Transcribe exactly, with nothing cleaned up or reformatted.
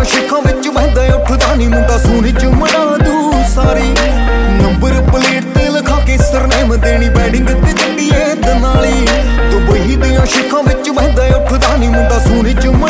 ਦੀਆਂ ਸ਼ਿਖਾਂ ਵਿੱਚ ਬਹਿੰਦਾ ਉੱਠਦਾ ਨੀ ਮੁੰਡਾ ਸੋਨੇ ਚ ਮੜਾ ਦੂ ਸਾਰੀ ਨੰਬਰ ਪਲੇਟ ਤੇ ਲਿਖਾ ਕੇ ਸਰਨੇਮ ਦੇਣੀ ਬੈਡਿੰਗ ਤੇ ਜੱਟੀਏ ਦਨਾਲੀ ਦੁਬਈ ਦੀਆਂ ਸ਼ਿਖਾਂ ਵਿੱਚ ਬਹਿੰਦਾ ਉੱਠਦਾ ਨੀ ਮੁੰਡਾ ਸੋਨੇ ਚ